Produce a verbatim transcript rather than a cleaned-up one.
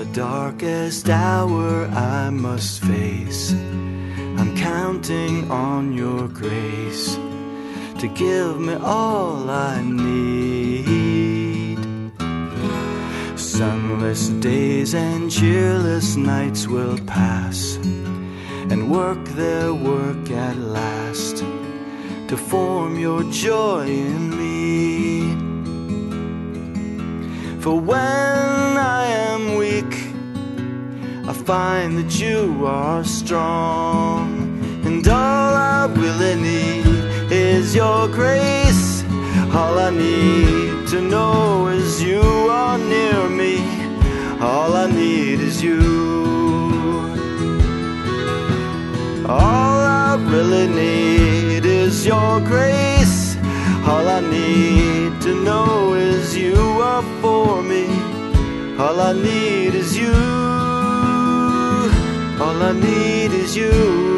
darkest hour I must face, I'm counting on your grace to give me all I need. Sunless days and cheerless nights will pass, and work their work at last to form your joy in me. For when I am weak, I find that you are strong, and all I really need is your grace. All I need to know is you are near me. All I need is you. All I really need is your grace. All I need to know is you are for me. All I need is you. All I need is you.